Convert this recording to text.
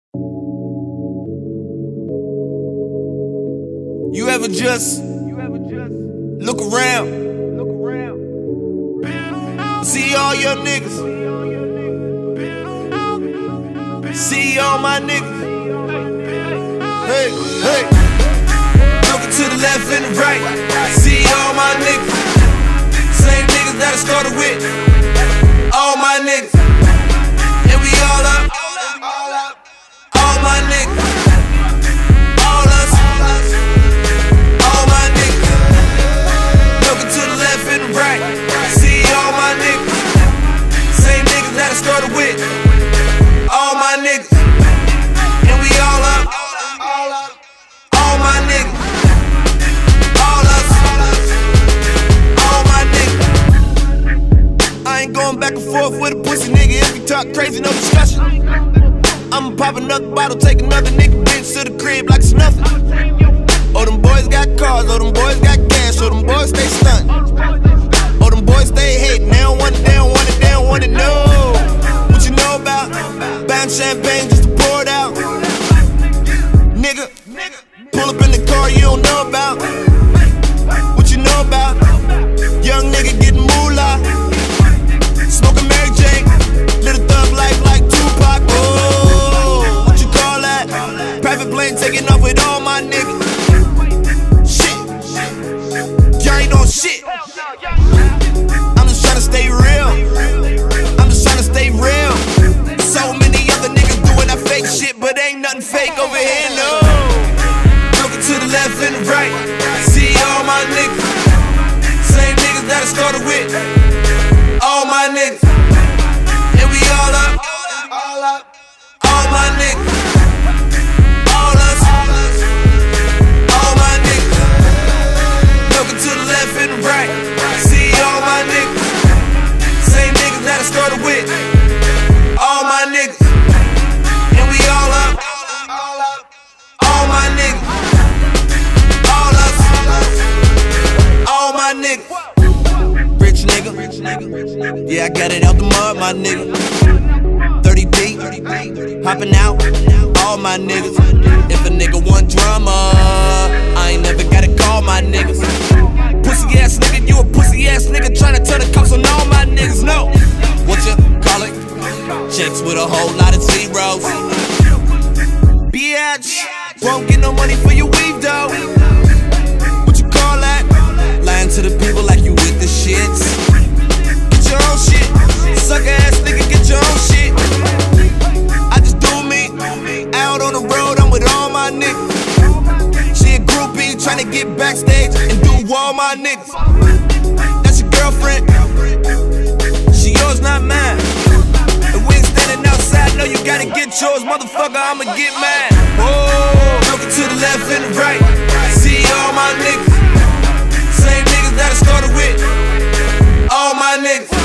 You ever just look around, see all your niggas, see all my niggas. Hey, hey. Looking to the left and the right, see all my niggas. Same niggas that I started with, all my niggas. And we all up, all my niggas. All us, all my niggas. Looking to the left and the right, see all my niggas. Same niggas that I started with, all my niggas. And we all up, all my niggas. All us, all my niggas. I ain't going back and forth with a pussy nigga. If you talk crazy, no discussion. I'ma pop another bottle, take another nigga bitch to the crib like it's nothing. Oh, them boys got cars, oh, them boys got gas, oh, them boys stay stunting. Oh, them boys stay hating, they don't want it, they don't want it, they don't want it, no. What you know about buying champagne just to pour it out? Nigga, pull up in the car you don't know about. What you know about young nigga getting moolah, smoking Mary Jane, little thug life like Tupac. Oh, what you call that? Private plane taking off with all my niggas. Shit, y'all ain't on shit. I'm just tryna stay real. I'm just tryna stay real. So many other niggas doing that fake shit, but ain't nothing fake over here, no. Looking to the left and the right, see all my niggas. Same niggas that I started with, all my niggas. And we all up, all my niggas. All us, all my niggas. Looking to the left and the right, see all my niggas. Same niggas that I started with, all my niggas. And we all up, all my niggas. All us, all my niggas. Rich nigga, yeah, I got it out the mud, my nigga. 30 deep, hopping out, all my niggas. If a nigga want drama, I ain't never gotta call my niggas. Pussy ass nigga, you a pussy ass nigga tryna tell the cops on all my niggas. No, what you call it? Checks with a whole lot of zeros. Bitch, won't get no money for your weave though. What you call that? Lying to the people like you with the shits. Get your own shit, sucker ass nigga, get your own shit. I just do me, out on the road, I'm with all my niggas. She a groupie, tryna get backstage and do all my niggas. That's your girlfriend, she yours, not mine. And we ain't standing outside, no, you gotta get yours, motherfucker, I'ma get mine. Oh, looking to the left and the right, see all my niggas. Same niggas that I started with, all my niggas.